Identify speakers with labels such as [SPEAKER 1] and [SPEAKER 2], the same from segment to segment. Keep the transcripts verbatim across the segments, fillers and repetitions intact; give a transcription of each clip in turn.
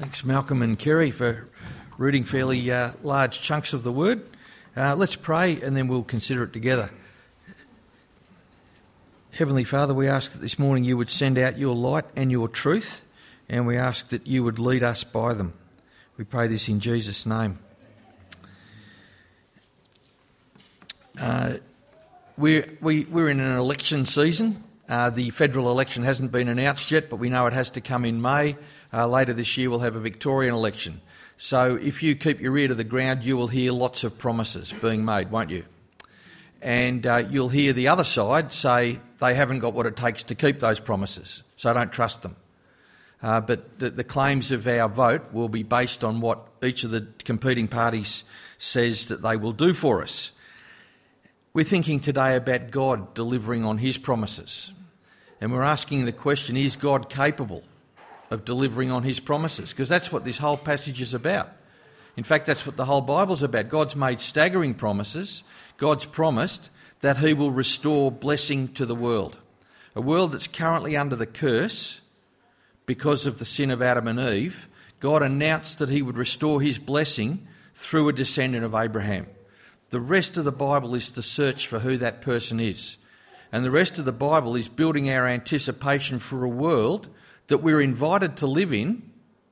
[SPEAKER 1] Thanks, Malcolm and Kerry, for reading fairly uh, large chunks of the Word. Uh, let's pray and then we'll consider it together. Heavenly Father, we ask that this morning you would send out your light and your truth, and we ask that you would lead us by them. We pray this in Jesus' name. Uh, we're, we, we're in an election season. Uh, the federal election hasn't been announced yet, but we know it has to come in May. Uh, later this year we'll have a Victorian election. So if you keep your ear to the ground, you will hear lots of promises being made, won't you? And uh, you'll hear the other side say they haven't got what it takes to keep those promises, so don't trust them. Uh, but the, the claims of our vote will be based on what each of the competing parties says that they will do for us. We're thinking today about God delivering on his promises. And we're asking the question, is God capable of delivering on his promises? Because that's what this whole passage is about. In fact, that's what the whole Bible's about. God's made staggering promises. God's promised that he will restore blessing to the world. A world that's currently under the curse because of the sin of Adam and Eve. God announced that he would restore his blessing through a descendant of Abraham. The rest of the Bible is the search for who that person is. And the rest of the Bible is building our anticipation for a world that we're invited to live in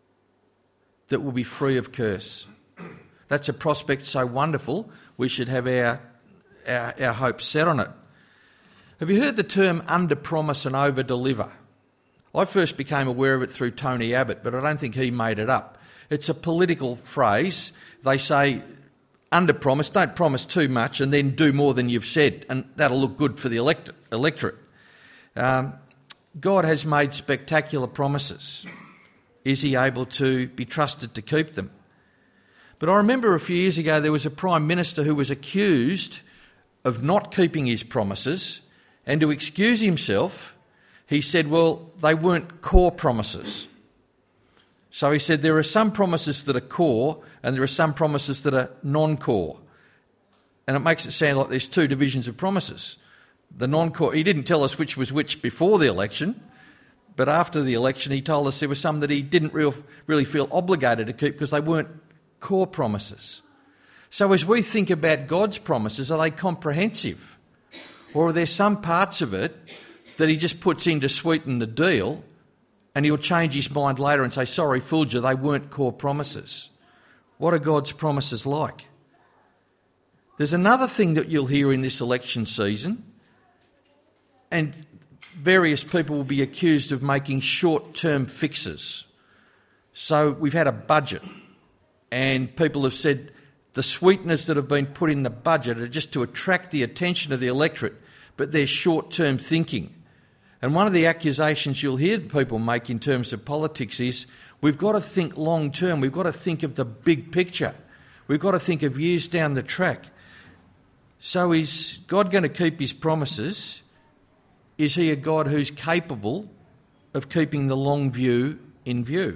[SPEAKER 1] that will be free of curse. That's a prospect so wonderful, we should have our, our, our hopes set on it. Have you heard the term under-promise and over-deliver? I first became aware of it through Tony Abbott, but I don't think he made it up. It's a political phrase. They say, under-promise, don't promise too much and then do more than you've said, and that'll look good for the elect- electorate. Um, God has made spectacular promises. Is he able to be trusted to keep them? But I remember a few years ago there was a Prime Minister who was accused of not keeping his promises, and to excuse himself, he said, well, they weren't core promises. So he said there are some promises that are core and there are some promises that are non-core. And it makes it sound like there's two divisions of promises. The non-core, he didn't tell us which was which before the election, but after the election he told us there were some that he didn't real, really feel obligated to keep because they weren't core promises. So as we think about God's promises, are they comprehensive? Or are there some parts of it that he just puts in to sweeten the deal and he'll change his mind later and say, sorry, fooled you, they weren't core promises? What are God's promises like? There's another thing that you'll hear in this election season, and various people will be accused of making short-term fixes. So we've had a budget, and people have said the sweeteners that have been put in the budget are just to attract the attention of the electorate, but they're short-term thinking. And one of the accusations you'll hear people make in terms of politics is we've got to think long-term, we've got to think of the big picture, we've got to think of years down the track. So is God going to keep his promises? Is he a God who's capable of keeping the long view in view?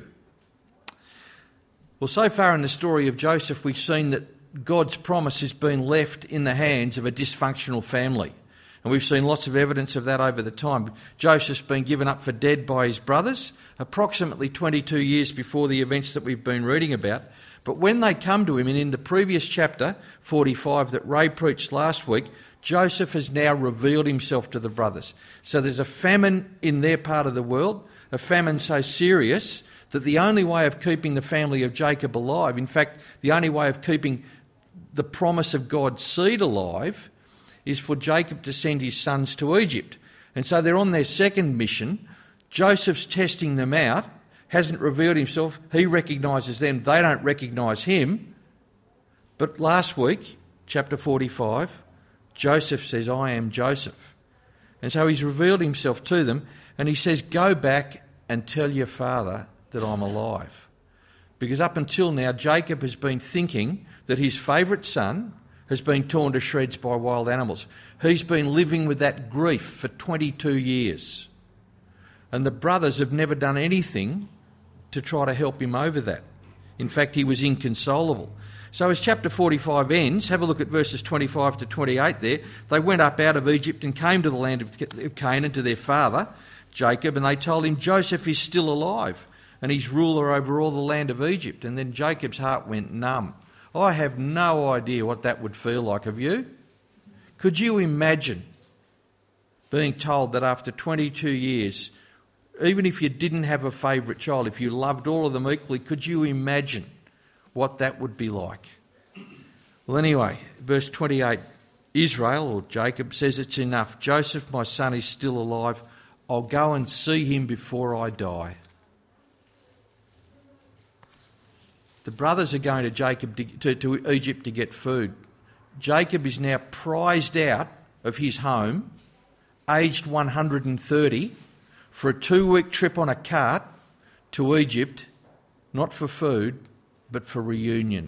[SPEAKER 1] Well, so far in the story of Joseph, we've seen that God's promise has been left in the hands of a dysfunctional family. And we've seen lots of evidence of that over the time. Joseph's been given up for dead by his brothers, approximately twenty-two years before the events that we've been reading about. But when they come to him, and in the previous chapter, forty-five, that Ray preached last week, Joseph has now revealed himself to the brothers. So there's a famine in their part of the world, a famine so serious that the only way of keeping the family of Jacob alive, in fact, the only way of keeping the promise of God's seed alive, is for Jacob to send his sons to Egypt. And so they're on their second mission. Joseph's testing them out, hasn't revealed himself. He recognises them, they don't recognise him. But last week, chapter forty-five, Joseph says, I am Joseph. And so he's revealed himself to them, and he says, go back and tell your father that I'm alive. Because up until now, Jacob has been thinking that his favourite son has been torn to shreds by wild animals. He's been living with that grief for twenty-two years. And the brothers have never done anything to try to help him over that. In fact, he was inconsolable. So as chapter forty-five ends, have a look at verses twenty-five to twenty-eight there. They went up out of Egypt and came to the land of Canaan to their father, Jacob, and they told him, Joseph is still alive. and he's ruler over all the land of Egypt. And then Jacob's heart went numb. I have no idea what that would feel like. Have you? Could you imagine being told that after twenty-two years, even if you didn't have a favourite child, if you loved all of them equally, could you imagine what that would be like? Well, anyway, verse twenty-eight, Israel, or Jacob, says it's enough. Joseph, my son, is still alive. I'll go and see him before I die. The brothers are going to Jacob to, to, to Egypt to get food. Jacob is now prized out of his home, aged one hundred thirty, for a two-week trip on a cart to Egypt, not for food, but for reunion.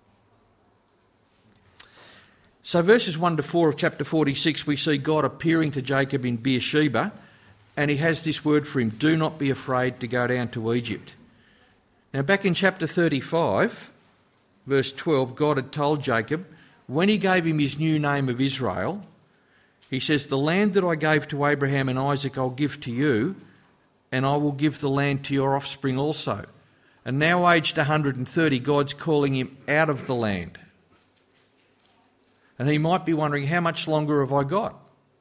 [SPEAKER 1] So verses one to four of chapter forty-six, we see God appearing to Jacob in Beersheba, and he has this word for him: do not be afraid to go down to Egypt. Now back in chapter thirty-five, verse twelve, God had told Jacob, when he gave him his new name of Israel, he says, the land that I gave to Abraham and Isaac I'll give to you, and I will give the land to your offspring also. And now aged one hundred thirty, God's calling him out of the land. And he might be wondering, how much longer have I got?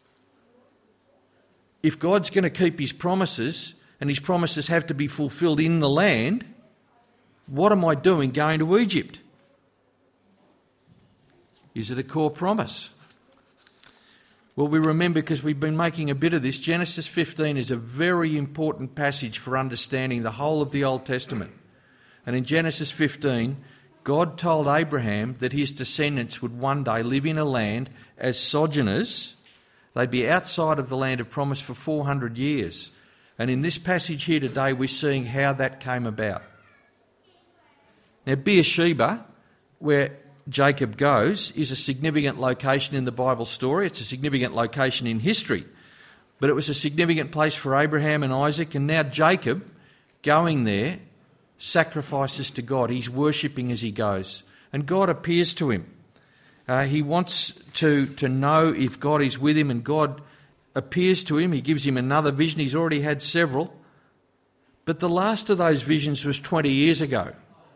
[SPEAKER 1] If God's going to keep his promises, and his promises have to be fulfilled in the land, what am I doing going to Egypt? Is it a core promise? Well, we remember, because we've been making a bit of this, Genesis fifteen is a very important passage for understanding the whole of the Old Testament. And in Genesis fifteen, God told Abraham that his descendants would one day live in a land as sojourners. They'd be outside of the land of promise for four hundred years. And in this passage here today, we're seeing how that came about. Now, Beersheba, where Jacob goes, is a significant location in the Bible story. It's a significant location in history. But it was a significant place for Abraham and Isaac, and now Jacob, going there, sacrifices to God. He's worshipping as he goes. And God appears to him. Uh, he wants to, to know if God is with him, and God appears to him. He gives him another vision. He's already had several. But the last of those visions was twenty years ago.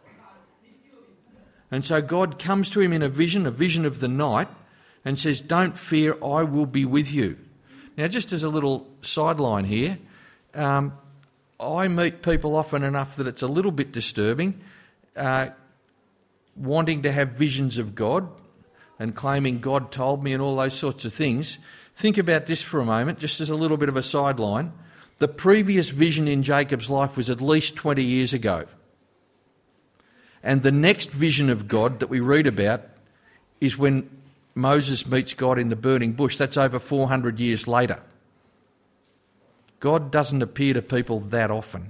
[SPEAKER 1] And so God comes to him in a vision, a vision of the night, and says, don't fear, I will be with you. Now, just as a little sideline here, um, I meet people often enough that it's a little bit disturbing, uh, wanting to have visions of God and claiming God told me and all those sorts of things. Think about this for a moment, just as a little bit of a sideline. The previous vision in Jacob's life was at least twenty years ago. And the next vision of God that we read about is when Moses meets God in the burning bush. That's over four hundred years later. God doesn't appear to people that often.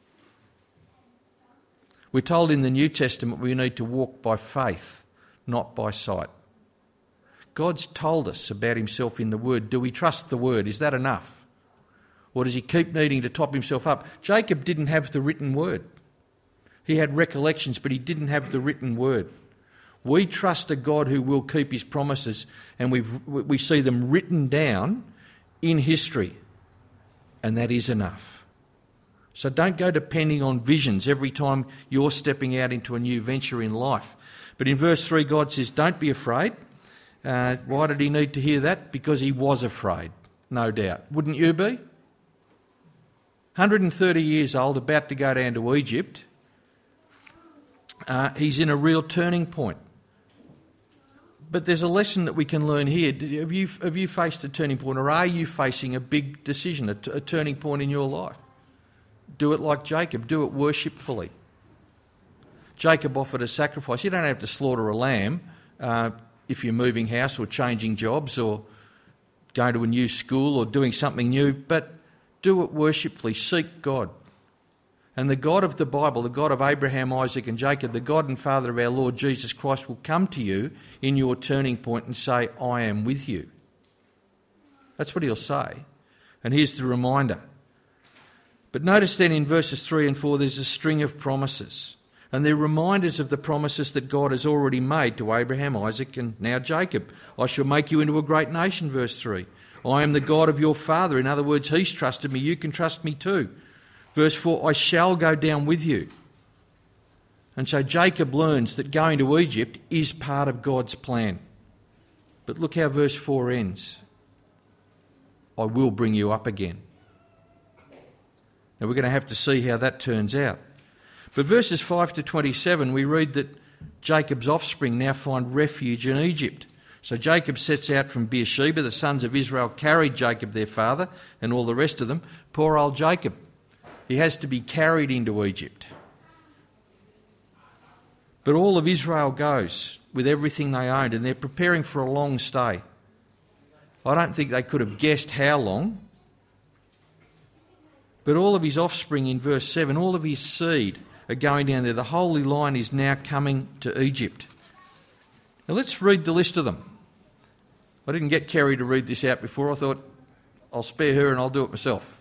[SPEAKER 1] We're told in the New Testament we need to walk by faith, not by sight. God's told us about himself in the Word. Do we trust the Word? Is that enough? Or does he keep needing to top himself up? Jacob didn't have the written Word. He had recollections, but he didn't have the written Word. We trust a God who will keep his promises, and we've, we see them written down in history, and that is enough. So don't go depending on visions every time you're stepping out into a new venture in life. But in verse three, God says, don't be afraid. Uh, why did he need to hear that? Because he was afraid, no doubt. Wouldn't you be? one hundred thirty years old, about to go down to Egypt. Uh, he's in a real turning point. But there's a lesson that we can learn here. Have you, have you faced a turning point, or are you facing a big decision, a, t- a turning point in your life? Do it like Jacob. Do it worshipfully. Jacob offered a sacrifice. You don't have to slaughter a lamb uh, if you're moving house or changing jobs or going to a new school or doing something new, but do it worshipfully. Seek God. And the God of the Bible, the God of Abraham, Isaac and Jacob, the God and Father of our Lord Jesus Christ, will come to you in your turning point and say, I am with you. That's what he'll say. And here's the reminder. But notice then in verses three and four, there's a string of promises. And they're reminders of the promises that God has already made to Abraham, Isaac and now Jacob. I shall make you into a great nation, verse three. I am the God of your father. In other words, he's trusted me, you can trust me too. Verse four, I shall go down with you. And so Jacob learns that going to Egypt is part of God's plan. But look how verse four ends. I will bring you up again. Now we're going to have to see how that turns out. But verses five to twenty-seven, we read that Jacob's offspring now find refuge in Egypt. So Jacob sets out from Beersheba. The sons of Israel carried Jacob their father and all the rest of them. Poor old Jacob. He has to be carried into Egypt. But all of Israel goes with everything they owned, and they're preparing for a long stay. I don't think they could have guessed how long. But all of his offspring in verse seven, all of his seed are going down there. The Holy Line is now coming to Egypt. Now let's read the list of them. I didn't get Kerry to read this out before. I thought I'll spare her and I'll do it myself.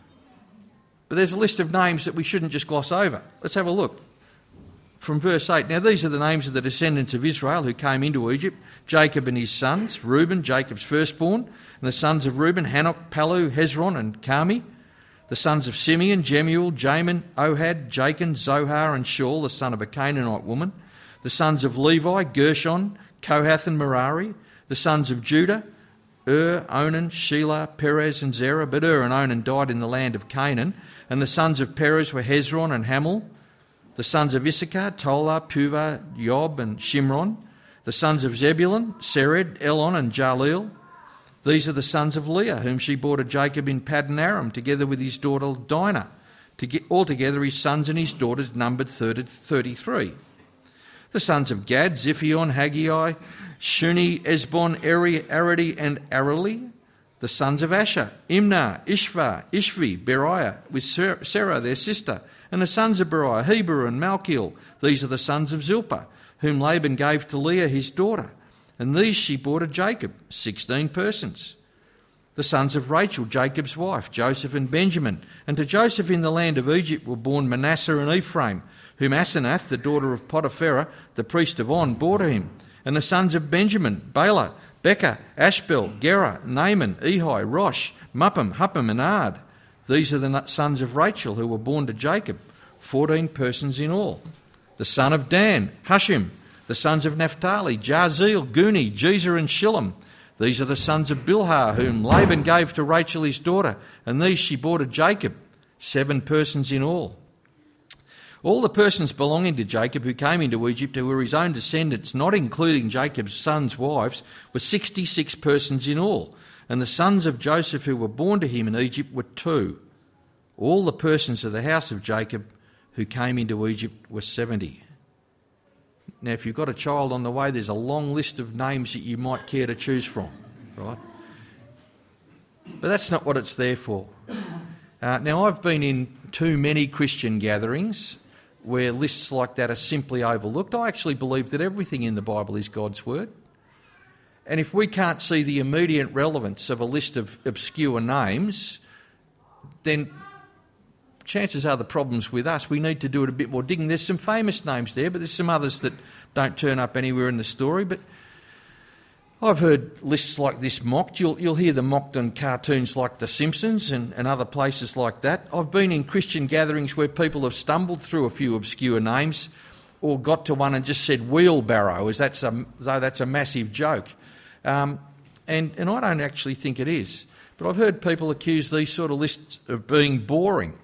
[SPEAKER 1] But there's a list of names that we shouldn't just gloss over. Let's have a look. From verse eight, now these are the names of the descendants of Israel who came into Egypt: Jacob and his sons, Reuben, Jacob's firstborn, and the sons of Reuben, Hanok, Palu, Hezron and Carmi. The sons of Simeon, Jemuel, Jamin, Ohad, Jachin, Zohar and Shaul, the son of a Canaanite woman. The sons of Levi, Gershon, Kohath and Merari. The sons of Judah, Ur, Onan, Shelah, Perez and Zerah. But Ur and Onan died in the land of Canaan. And the sons of Perez were Hezron and Hamul. The sons of Issachar, Tola, Puvah, Yob and Shimron. The sons of Zebulun, Sered, Elon and Jaleel. These are the sons of Leah, whom she bore to Jacob in Paddan Aram, together with his daughter Dinah. Altogether his sons and his daughters numbered thirty-three. The sons of Gad, Ziphion, Haggai, Shuni, Esbon, Eri, Aradi and Arali. The sons of Asher, Imnah, Ishva, Ishvi, Beriah, with Sarah their sister. And the sons of Beriah, Heber and Malchiel. These are the sons of Zilpah, whom Laban gave to Leah his daughter. And these she bore to Jacob, sixteen persons. The sons of Rachel, Jacob's wife, Joseph and Benjamin. And to Joseph in the land of Egypt were born Manasseh and Ephraim, whom Asenath, the daughter of Potipharah, the priest of On, bore to him. And the sons of Benjamin, Bela, Becca, Ashbel, Gera, Naaman, Ehi, Rosh, Muppim, Huppim and Ard. These are the sons of Rachel who were born to Jacob, fourteen persons in all. The son of Dan, Hushim. The sons of Naphtali, Jarzeel, Guni, Jezer and Shillem. These are the sons of Bilhah, whom Laban gave to Rachel his daughter, and these she bore to Jacob, seven persons in all. All the persons belonging to Jacob who came into Egypt, who were his own descendants, not including Jacob's sons' wives, were sixty-six persons in all. And the sons of Joseph who were born to him in Egypt were two. All the persons of the house of Jacob who came into Egypt were seventy. Now, if you've got a child on the way, there's a long list of names that you might care to choose from, right? But that's not what it's there for. Uh, now, I've been in too many Christian gatherings where lists like that are simply overlooked. I actually believe that everything in the Bible is God's word. And if we can't see the immediate relevance of a list of obscure names, then chances are the problem's with us. We need to do it a bit more digging. There's some famous names there, but there's some others that don't turn up anywhere in the story. But I've heard lists like this mocked. You'll, you'll hear them mocked on cartoons like The Simpsons and, and other places like that. I've been in Christian gatherings where people have stumbled through a few obscure names or got to one and just said wheelbarrow, as that's a, as though that's a massive joke. Um, and, and I don't actually think it is. But I've heard people accuse these sort of lists of being boring.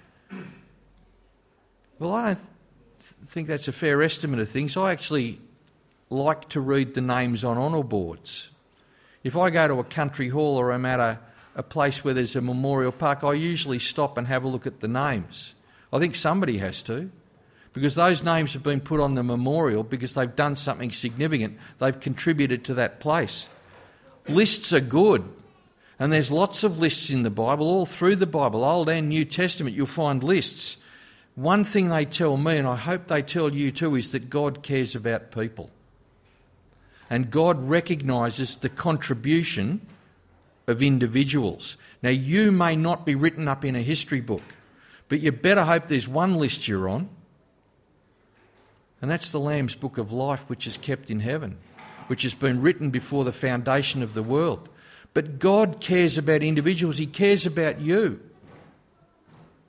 [SPEAKER 1] Well, I don't th- think that's a fair estimate of things. I actually like to read the names on honour boards. If I go to a country hall or I'm at a, a place where there's a memorial park, I usually stop and have a look at the names. I think somebody has to, because those names have been put on the memorial because they've done something significant. They've contributed to that place. Lists are good, and there's lots of lists in the Bible, all through the Bible, Old and New Testament, you'll find lists. One thing they tell me, and I hope they tell you too, is that God cares about people. And God recognises the contribution of individuals. Now, you may not be written up in a history book, but you better hope there's one list you're on, and that's the Lamb's Book of Life, which is kept in heaven, which has been written before the foundation of the world. But God cares about individuals. He cares about you.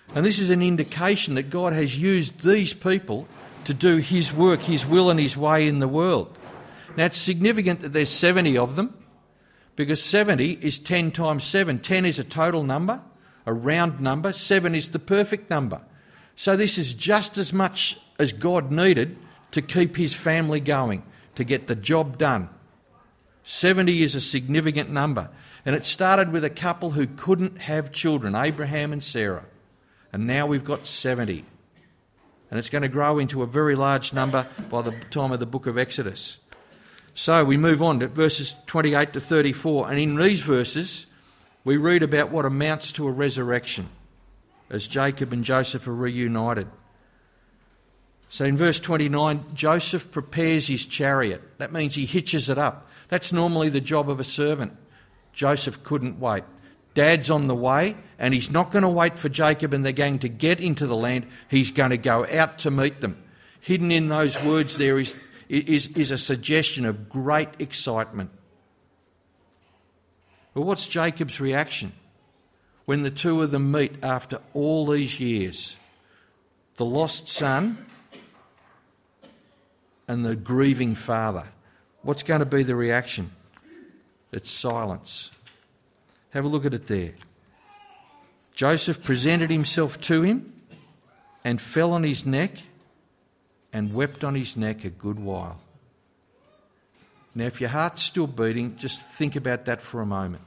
[SPEAKER 1] And this is an indication that God has used these people to do his work, his will and his way in the world. Now it's significant that there's seventy of them, because seventy is ten times seven. ten is a total number, a round number. seven is the perfect number. So this is just as much as God needed to keep his family going, to get the job done. seventy is a significant number. And it started with a couple who couldn't have children, Abraham and Sarah. And now we've got seventy. And it's going to grow into a very large number by the time of the book of Exodus. So we move on to verses twenty-eight to thirty-four. And in these verses, we read about what amounts to a resurrection as Jacob and Joseph are reunited. So in verse twenty-nine, Joseph prepares his chariot. That means he hitches it up. That's normally the job of a servant. Joseph couldn't wait. Dad's on the way, and he's not going to wait for Jacob and the gang to get into the land. He's going to go out to meet them. Hidden in those words there is, is, is a suggestion of great excitement. But what's Jacob's reaction when the two of them meet after all these years? The lost son and the grieving father. What's going to be the reaction? It's silence. Have a look at it there. Joseph presented himself to him and fell on his neck and wept on his neck a good while. Now, if your heart's still beating, just think about that for a moment.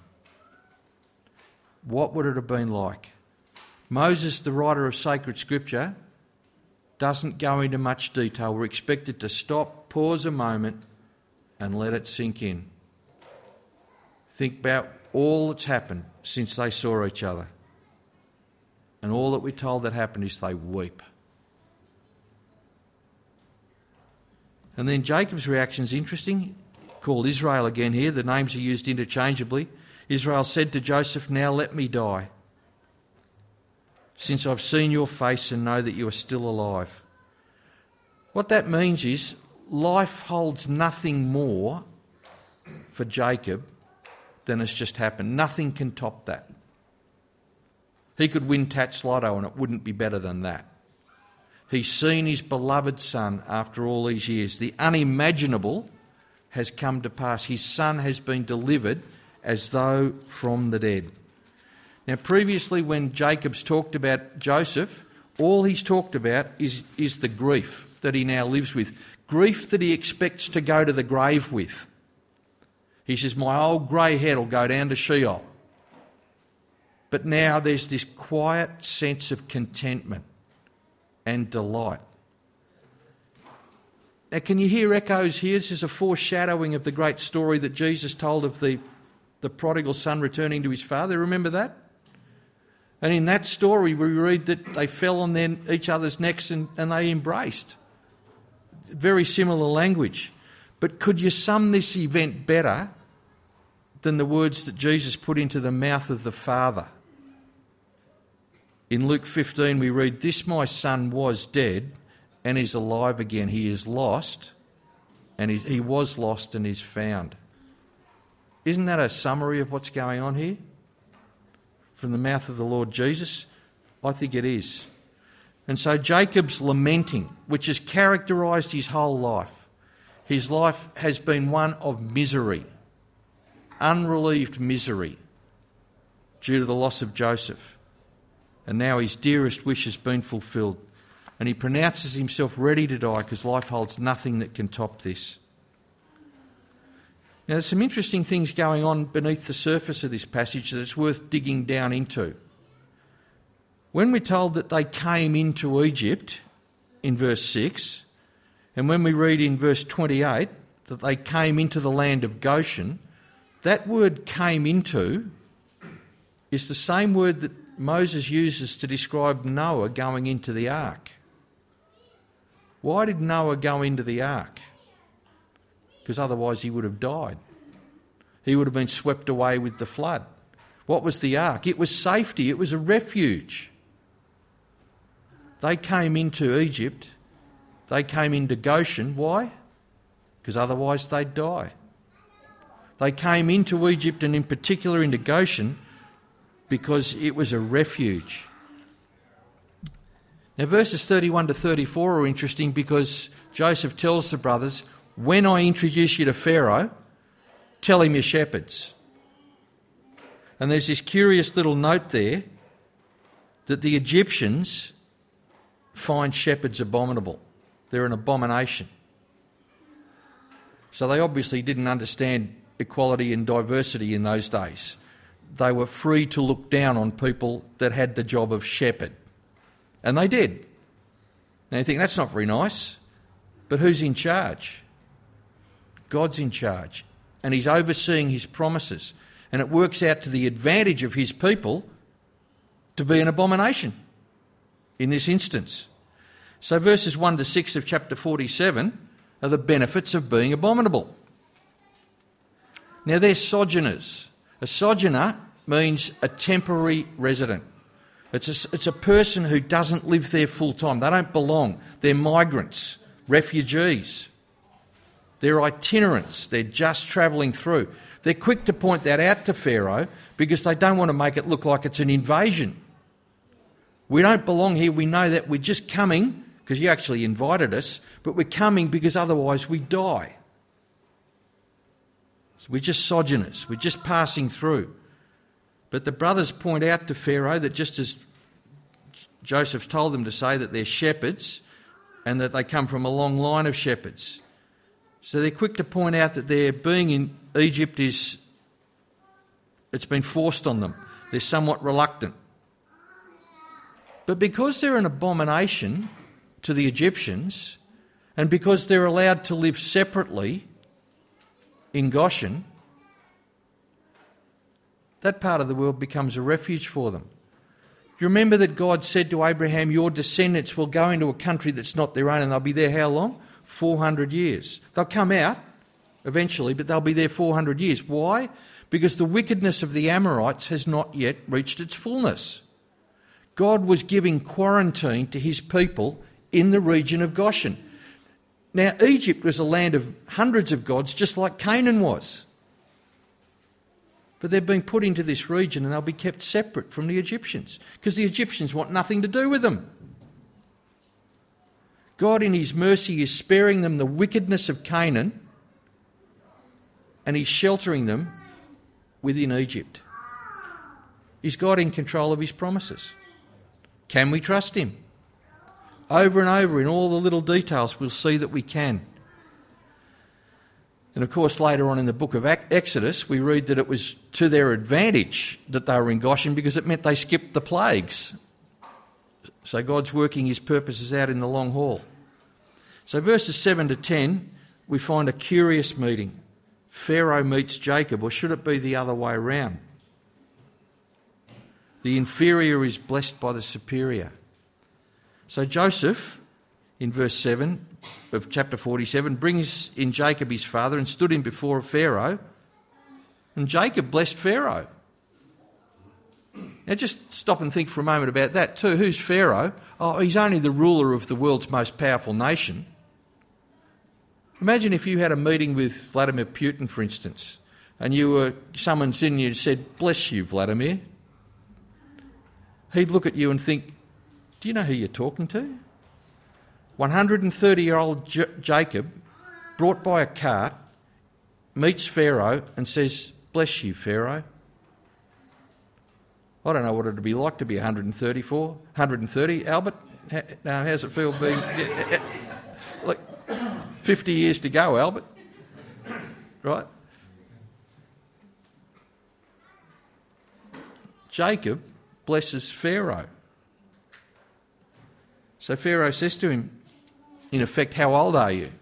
[SPEAKER 1] What would it have been like? Moses, the writer of sacred scripture, doesn't go into much detail. We're expected to stop, pause a moment and let it sink in. Think about all that's happened since they saw each other. And all that we're told that happened is they weep. And then Jacob's reaction is interesting. Called Israel again here. The names are used interchangeably. Israel said to Joseph, "Now let me die, since I've seen your face and know that you are still alive." What that means is life holds nothing more for Jacob than has just happened. Nothing can top that. He could win Tats Lotto and it wouldn't be better than that. He's seen his beloved son after all these years. The unimaginable has come to pass. His son has been delivered as though from the dead. Now, previously when Jacob's talked about Joseph, all he's talked about is, is the grief that he now lives with. Grief that he expects to go to the grave with. He says, my old grey head will go down to Sheol. But now there's this quiet sense of contentment and delight. Now, can you hear echoes here? This is a foreshadowing of the great story that Jesus told of the, the prodigal son returning to his father. Remember that? And in that story we read that they fell on their, each other's necks and, and they embraced. Very similar language. But could you sum this event better than the words that Jesus put into the mouth of the Father? In Luke fifteen we read, "This my son was dead and is alive again. He is lost and he, he was lost and is found." Isn't that a summary of what's going on here? From the mouth of the Lord Jesus? I think it is. And so Jacob's lamenting, which has characterised his whole life. His life has been one of misery, unrelieved misery, due to the loss of Joseph. And now his dearest wish has been fulfilled. And he pronounces himself ready to die because life holds nothing that can top this. Now, there's some interesting things going on beneath the surface of this passage that it's worth digging down into. When we're told that they came into Egypt in verse six, and when we read in verse twenty-eight that they came into the land of Goshen, that word "came into" is the same word that Moses uses to describe Noah going into the ark. Why did Noah go into the ark? Because otherwise he would have died. He would have been swept away with the flood. What was the ark? It was safety. It was a refuge. They came into Egypt. They came into Goshen. Why? Because otherwise they'd die. They came into Egypt, and in particular into Goshen, because it was a refuge. Now, verses thirty-one to thirty-four are interesting because Joseph tells the brothers, when I introduce you to Pharaoh, tell him you're shepherds. And there's this curious little note there that the Egyptians find shepherds abominable. They're an abomination. So they obviously didn't understand equality and diversity in those days. They were free to look down on people that had the job of shepherd. And they did. Now you think, that's not very nice. But who's in charge? God's in charge. And he's overseeing his promises. And it works out to the advantage of his people to be an abomination in this instance. So verses one to six of chapter forty-seven are the benefits of being abominable. Now they're sojourners. A sojourner means a temporary resident. It's a, it's a person who doesn't live there full time. They don't belong. They're migrants, refugees. They're itinerants. They're just travelling through. They're quick to point that out to Pharaoh because they don't want to make it look like it's an invasion. We don't belong here. We know that we're just coming because you actually invited us, but we're coming because otherwise we die. So we're just sojourners. We're just passing through. But the brothers point out to Pharaoh that just as Joseph told them to say, that they're shepherds and that they come from a long line of shepherds. So they're quick to point out that their being in Egypt is, it's been forced on them. They're somewhat reluctant. But because they're an abomination to the Egyptians, and because they're allowed to live separately in Goshen, that part of the world becomes a refuge for them. You remember that God said to Abraham, your descendants will go into a country that's not their own, and they'll be there how long? four hundred years. They'll come out eventually, but they'll be there four hundred years. Why? Because the wickedness of the Amorites has not yet reached its fullness. God was giving quarantine to his people in the region of Goshen. Now, Egypt was a land of hundreds of gods, just like Canaan was. But they've been put into this region and they'll be kept separate from the Egyptians because the Egyptians want nothing to do with them. God in his mercy is sparing them the wickedness of Canaan and he's sheltering them within Egypt. Is God in control of his promises? Can we trust him? Over and over in all the little details we'll see that we can. And of course later on in the book of Exodus we read that it was to their advantage that they were in Goshen because it meant they skipped the plagues. So God's working his purposes out in the long haul. So verses seven to ten, we find a curious meeting. Pharaoh meets Jacob, or should it be the other way around? The inferior is blessed by the superior. So Joseph, in verse seven of chapter forty-seven, brings in Jacob his father and stood him before Pharaoh, and Jacob blessed Pharaoh. Now just stop and think for a moment about that too. Who's Pharaoh? Oh, he's only the ruler of the world's most powerful nation. Imagine if you had a meeting with Vladimir Putin, for instance, and you were summoned in and you said, bless you, Vladimir. He'd look at you and think, do you know who you're talking to? one hundred thirty-year-old J- Jacob, brought by a cart, meets Pharaoh and says, bless you, Pharaoh. I don't know what it would be like to be one hundred thirty-four, one hundred thirty. Albert, how, now how's it feel being... like fifty years to go, Albert. Right? Jacob blesses Pharaoh. So Pharaoh says to him, in effect, how old are you?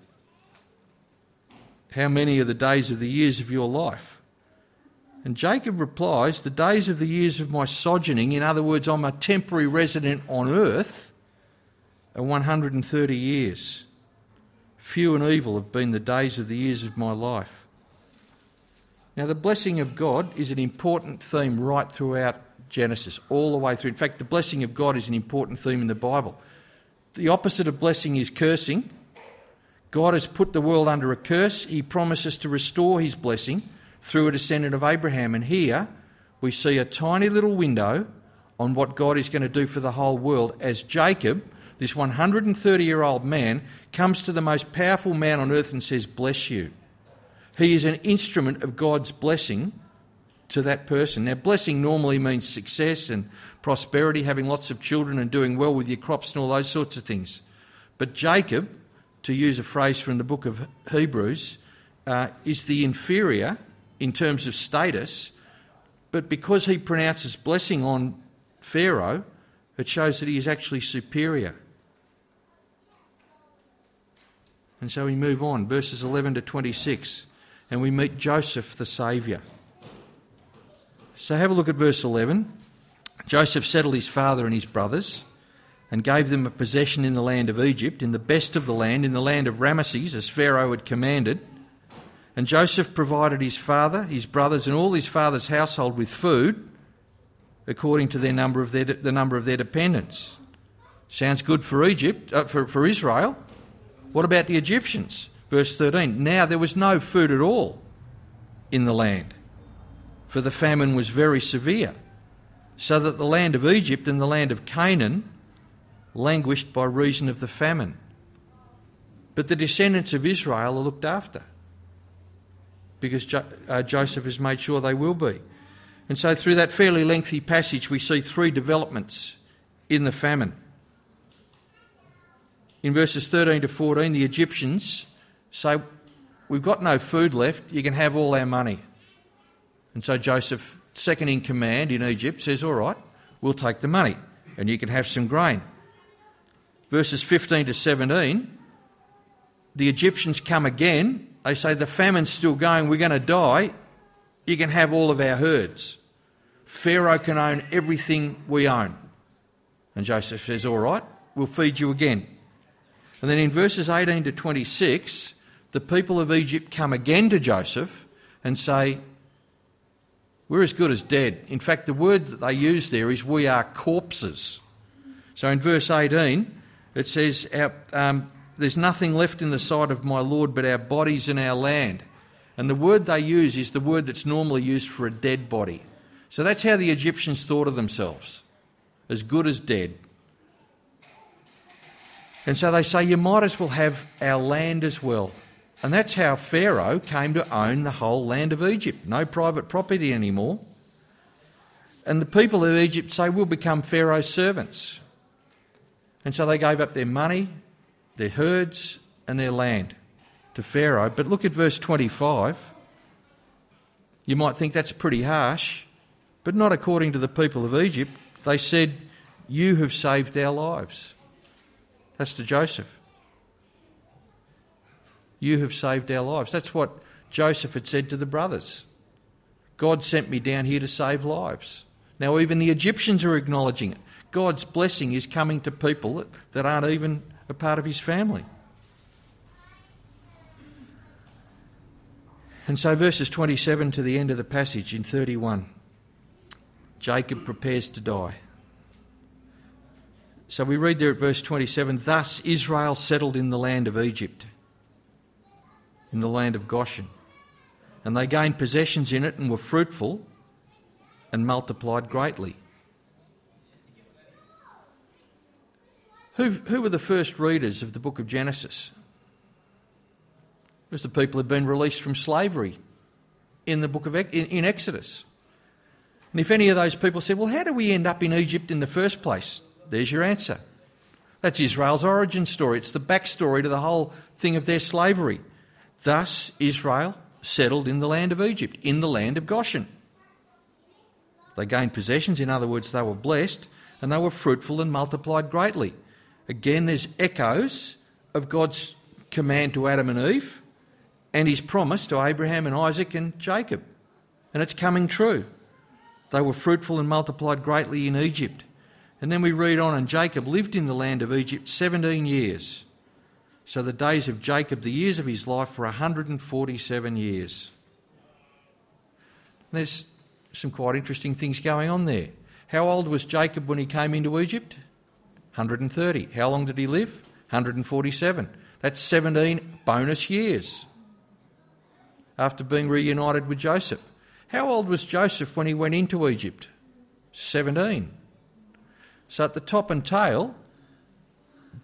[SPEAKER 1] How many are the days of the years of your life? And Jacob replies, the days of the years of my sojourning, in other words, I'm a temporary resident on earth, are one hundred thirty years. Few and evil have been the days of the years of my life. Now, the blessing of God is an important theme right throughout Genesis, all the way through. In fact, the blessing of God is an important theme in the Bible. The opposite of blessing is cursing. God has put the world under a curse. He promises to restore his blessing through a descendant of Abraham. And here we see a tiny little window on what God is going to do for the whole world as Jacob, This one hundred thirty-year-old man comes to the most powerful man on earth and says, "Bless you." He is an instrument of God's blessing to that person. Now, blessing normally means success and prosperity, having lots of children and doing well with your crops and all those sorts of things. But Jacob, to use a phrase from the book of Hebrews, uh, is the inferior in terms of status, but because he pronounces blessing on Pharaoh, it shows that he is actually superior. And so we move on, verses eleven to twenty-six, and we meet Joseph the Saviour. So have a look at verse eleven. Joseph settled his father and his brothers and gave them a possession in the land of Egypt, in the best of the land, in the land of Ramesses, as Pharaoh had commanded. And Joseph provided his father, his brothers, and all his father's household with food, according to their number of their, the number of their dependents. Sounds good for Egypt, uh, for, for Israel. What about the Egyptians? Verse thirteen. Now there was no food at all in the land, for the famine was very severe, so that the land of Egypt and the land of Canaan languished by reason of the famine. But the descendants of Israel are looked after, because jo- uh, Joseph has made sure they will be. And so through that fairly lengthy passage, we see three developments in the famine. In verses thirteen to fourteen, the Egyptians say, "We've got no food left, you can have all our money." And so Joseph, second in command in Egypt, says, "All right, we'll take the money and you can have some grain." Verses fifteen to seventeen, the Egyptians come again. They say, "The famine's still going, we're going to die. You can have all of our herds. Pharaoh can own everything we own." And Joseph says, "All right, we'll feed you again." And then in verses eighteen to twenty-six, the people of Egypt come again to Joseph and say, "We're as good as dead." In fact, the word that they use there is, "We are corpses." So in verse eighteen, it says, our, um, "There's nothing left in the sight of my Lord but our bodies and our land." And the word they use is the word that's normally used for a dead body. So that's how the Egyptians thought of themselves, as good as dead. And so they say, "You might as well have our land as well." And that's how Pharaoh came to own the whole land of Egypt. No private property anymore. And the people of Egypt say, "We'll become Pharaoh's servants." And so they gave up their money, their herds and their land to Pharaoh. But look at verse twenty-five. You might think that's pretty harsh, but not according to the people of Egypt. They said, "You have saved our lives." That's to Joseph. "You have saved our lives." That's what Joseph had said to the brothers. "God sent me down here to save lives." Now even the Egyptians are acknowledging it. God's blessing is coming to people that, that aren't even a part of his family. And so verses twenty-seven to the end of the passage in thirty-one, Jacob prepares to die. So we read there at verse twenty-seven, "Thus Israel settled in the land of Egypt, in the land of Goshen, and they gained possessions in it and were fruitful and multiplied greatly." Who, who were the first readers of the book of Genesis? It was the people who had been released from slavery in the book of in, in Exodus. And if any of those people said, "Well, how do we end up in Egypt in the first place?" There's your answer. That's Israel's origin story. It's the backstory to the whole thing of their slavery. Thus Israel settled in the land of Egypt, in the land of Goshen. They gained possessions, in other words, they were blessed, and they were fruitful and multiplied greatly. Again, there's echoes of God's command to Adam and Eve and his promise to Abraham and Isaac and Jacob. And it's coming true. They were fruitful and multiplied greatly in Egypt. And then we read on, "And Jacob lived in the land of Egypt seventeen years. So the days of Jacob, the years of his life, were one hundred forty-seven years." There's some quite interesting things going on there. How old was Jacob when he came into Egypt? one hundred thirty. How long did he live? one hundred forty-seven. That's seventeen bonus years after being reunited with Joseph. How old was Joseph when he went into Egypt? seventeen. So at the top and tail,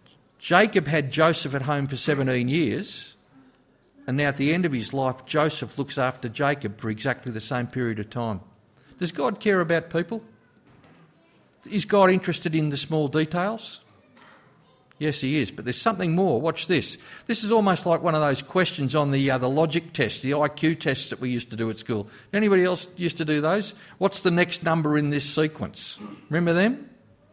[SPEAKER 1] Jacob had Joseph at home for seventeen years, and now at the end of his life, Joseph looks after Jacob for exactly the same period of time. Does God care about people? Is God interested in the small details? Yes, he is, but there's something more. Watch this. This is almost like one of those questions on the uh, the logic test, the I Q tests that we used to do at school. Anybody else used to do those? What's the next number in this sequence? Remember them?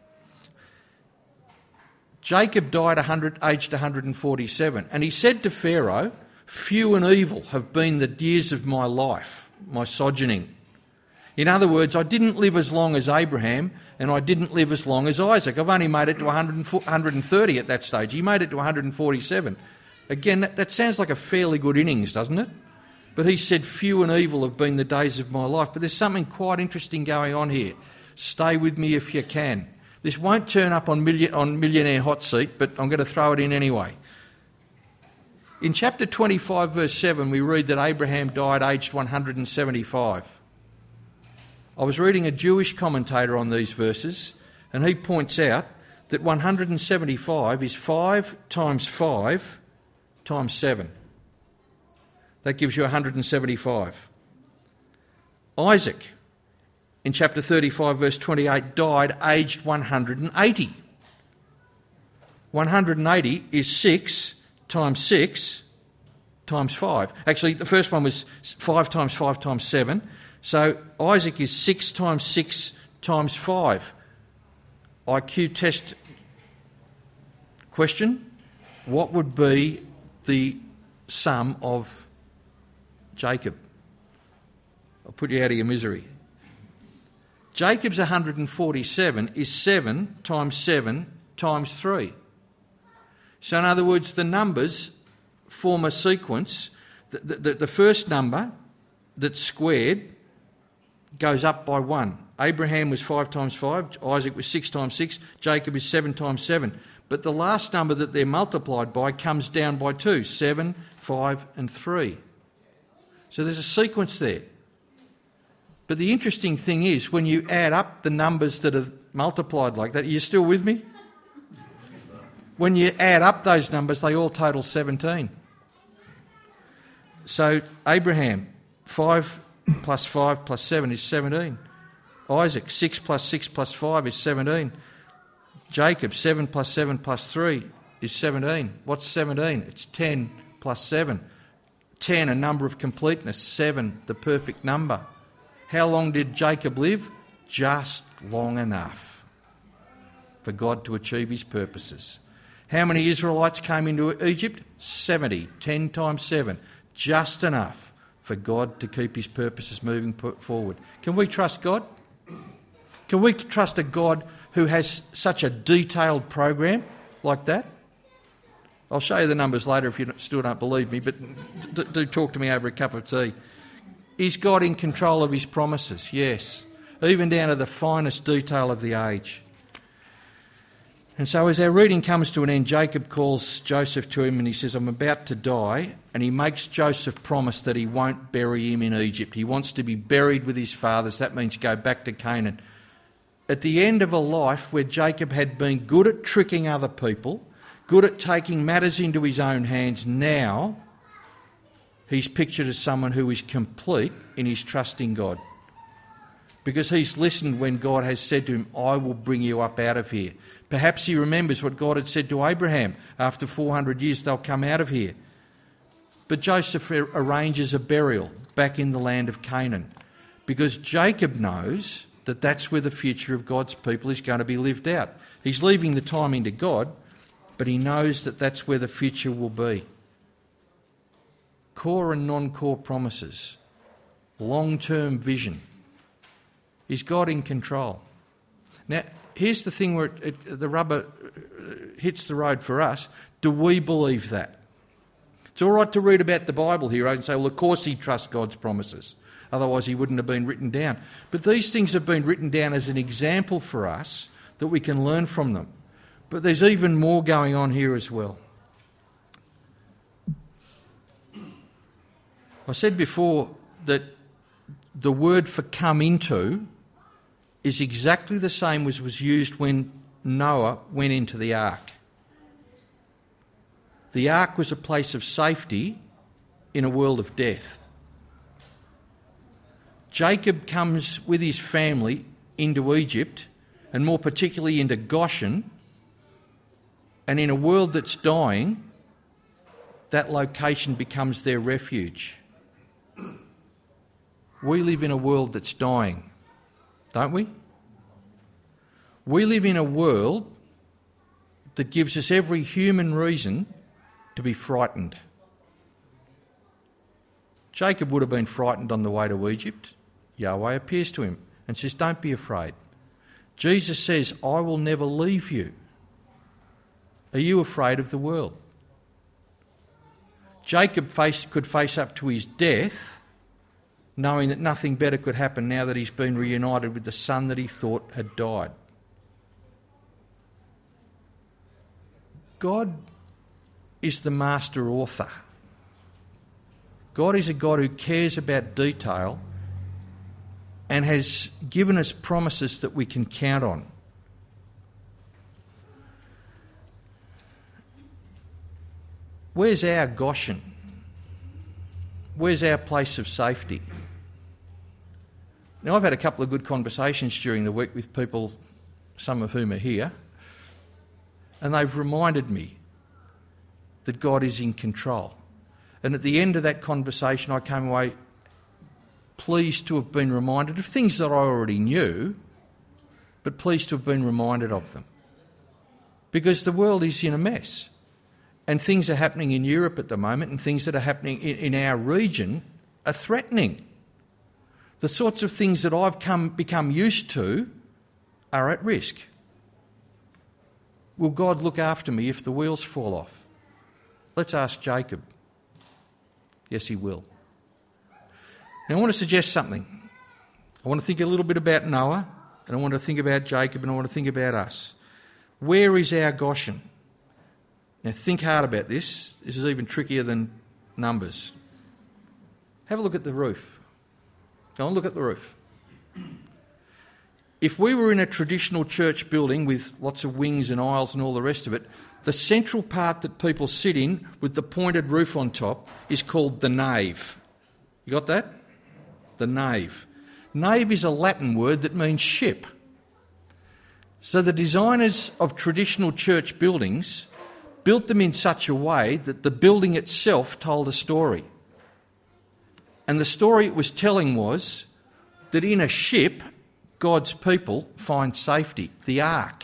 [SPEAKER 1] Jacob died one hundred, aged one hundred forty-seven, and he said to Pharaoh, "Few and evil have been the years of my life, my sojourning." In other words, I didn't live as long as Abraham, and I didn't live as long as Isaac. I've only made it to one hundred thirty at that stage. He made it to one hundred forty-seven. Again, that, that sounds like a fairly good innings, doesn't it? But he said, "Few and evil have been the days of my life." But there's something quite interesting going on here. Stay with me if you can. This won't turn up on, million, on Millionaire Hot Seat, but I'm going to throw it in anyway. In chapter twenty-five, verse seven, we read that Abraham died aged one hundred seventy-five. I was reading a Jewish commentator on these verses, and he points out that one hundred seventy-five is five times five times seven. That gives you one hundred seventy-five. Isaac, in chapter thirty-five, verse twenty-eight, died aged one hundred eighty. one hundred eighty is six times six times five. Actually, the first one was five times five times seven. So Isaac is six times six times five. I Q test question. What would be the sum of Jacob? I'll put you out of your misery. Jacob's one hundred forty-seven is seven times seven times three. So in other words, the numbers form a sequence. The, the, the first number that's squared goes up by one. Abraham was five times five, Isaac was six times six, Jacob is seven times seven. But the last number that they're multiplied by comes down by two, seven, five and three. So there's a sequence there. But the interesting thing is, when you add up the numbers that are multiplied like that, are you still with me? When you add up those numbers, they all total seventeen. So Abraham, five plus five plus seven is seventeen. Isaac, six plus six plus five is seventeen. Jacob, seven plus seven plus three is seventeen. What's seventeen? It's ten plus seven. ten, a number of completeness. seven, the perfect number. How long did Jacob live? Just long enough for God to achieve his purposes. How many Israelites came into Egypt? seventy. ten times seven. Just enough for God to keep his purposes moving forward. Can we trust God? Can we trust a God who has such a detailed program like that? I'll show you the numbers later if you still don't believe me, but do talk to me over a cup of tea. Is God in control of his promises? Yes. Even down to the finest detail of the age. And so as our reading comes to an end, Jacob calls Joseph to him and he says, "I'm about to die." And he makes Joseph promise that he won't bury him in Egypt. He wants to be buried with his fathers. That means go back to Canaan. At the end of a life where Jacob had been good at tricking other people, good at taking matters into his own hands, now he's pictured as someone who is complete in his trust in God. Because he's listened when God has said to him, "I will bring you up out of here." Perhaps he remembers what God had said to Abraham. After four hundred years, they'll come out of here. But Joseph arranges a burial back in the land of Canaan because Jacob knows that that's where the future of God's people is going to be lived out. He's leaving the timing to God, but he knows that that's where the future will be. Core and non-core promises, long-term vision. Is God in control? Now, here's the thing where it, it, the rubber hits the road for us. Do we believe that? It's all right to read about the Bible here and say, well, of course he trusts God's promises. Otherwise he wouldn't have been written down. But these things have been written down as an example for us that we can learn from them. But there's even more going on here as well. I said before that the word for come into is exactly the same as was used when Noah went into the ark. The ark was a place of safety in a world of death. Jacob comes with his family into Egypt, and more particularly into Goshen, and in a world that's dying, that location becomes their refuge. We live in a world that's dying, don't we? We live in a world that gives us every human reason to be frightened. Jacob would have been frightened on the way to Egypt. Yahweh appears to him and says, "Don't be afraid." Jesus says, "I will never leave you." Are you afraid of the world? Jacob face, could face up to his death, knowing that nothing better could happen now that he's been reunited with the son that he thought had died. God is the master author. God is a God who cares about detail and has given us promises that we can count on. Where's our Goshen? Where's our place of safety? Now, I've had a couple of good conversations during the week with people, some of whom are here, and they've reminded me that God is in control. And at the end of that conversation, I came away pleased to have been reminded of things that I already knew, but pleased to have been reminded of them. Because the world is in a mess. And things are happening in Europe at the moment, and things that are happening in, in our region are threatening. The sorts of things that I've come become used to are at risk. Will God look after me if the wheels fall off? Let's ask Jacob. Yes, he will. Now, I want to suggest something. I want to think a little bit about Noah, and I want to think about Jacob, and I want to think about us. Where is our Goshen? Now, think hard about this. This is even trickier than numbers. Have a look at the roof. Go and look at the roof. If we were in a traditional church building with lots of wings and aisles and all the rest of it, the central part that people sit in with the pointed roof on top is called the nave. You got that? The nave. Nave is a Latin word that means ship. So the designers of traditional church buildings built them in such a way that the building itself told a story. And the story it was telling was that in a ship, God's people find safety, the ark.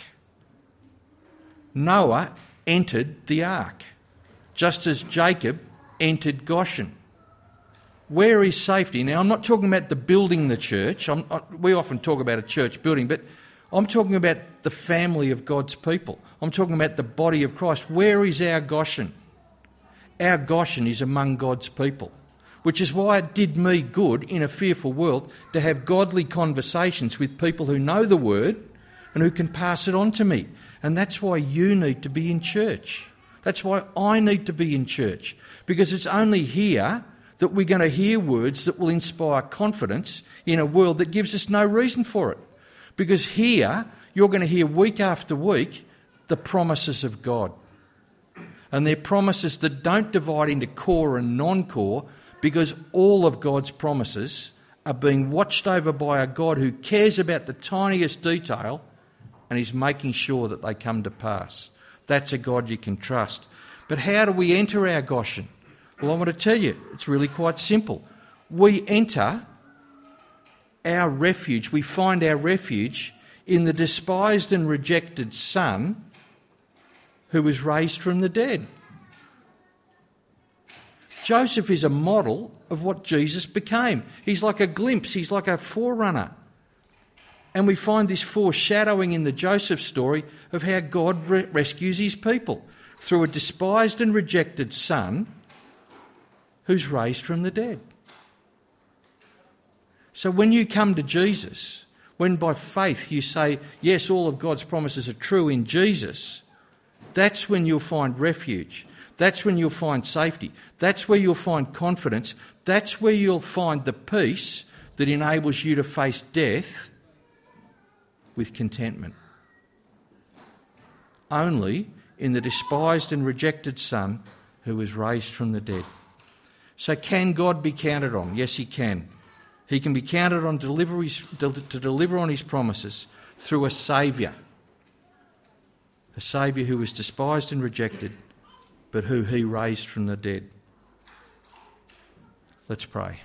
[SPEAKER 1] Noah entered the ark, just as Jacob entered Goshen. Where is safety? Now, I'm not talking about the building the church. I'm, I, we often talk about a church building, but I'm talking about the family of God's people. I'm talking about the body of Christ. Where is our Goshen? Our Goshen is among God's people, which is why it did me good in a fearful world to have godly conversations with people who know the word and who can pass it on to me. And that's why you need to be in church. That's why I need to be in church, because it's only here that we're going to hear words that will inspire confidence in a world that gives us no reason for it. Because here, you're going to hear week after week the promises of God. And they're promises that don't divide into core and non-core, because all of God's promises are being watched over by a God who cares about the tiniest detail and is making sure that they come to pass. That's a God you can trust. But how do we enter our Goshen? Well, I want to tell you, it's really quite simple. We enter our refuge, we find our refuge in the despised and rejected Son who was raised from the dead. Joseph is a model of what Jesus became. He's like a glimpse, he's like a forerunner. And we find this foreshadowing in the Joseph story of how God re- rescues his people through a despised and rejected Son who's raised from the dead. So when you come to Jesus, when by faith you say, yes, all of God's promises are true in Jesus, that's when you'll find refuge. That's when you'll find safety. That's where you'll find confidence. That's where you'll find the peace that enables you to face death with contentment. Only in the despised and rejected Son who was raised from the dead. So can God be counted on? Yes, he can. He can be counted on deliver his, to deliver on his promises through a Saviour. A Saviour who was despised and rejected, but who he raised from the dead. Let's pray.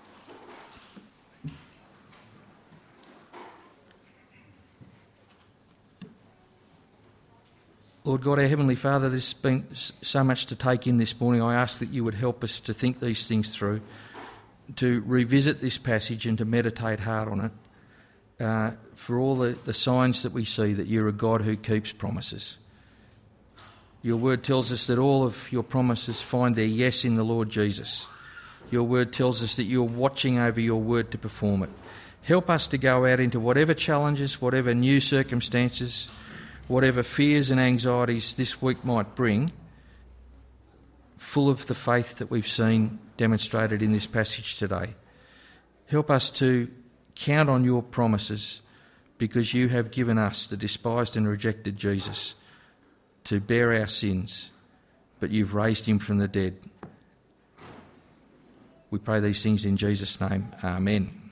[SPEAKER 1] Lord God, our Heavenly Father, there's been so much to take in this morning. I ask that you would help us to think these things through, to revisit this passage and to meditate hard on it, uh, for all the, the signs that we see that you're a God who keeps promises. Your word tells us that all of your promises find their yes in the Lord Jesus. Your word tells us that you're watching over your word to perform it. Help us to go out into whatever challenges, whatever new circumstances, whatever fears and anxieties this week might bring, full of the faith that we've seen demonstrated in this passage today. Help us to count on your promises, because you have given us, the despised and rejected Jesus, to bear our sins, but you've raised him from the dead. We pray these things in Jesus' name. Amen.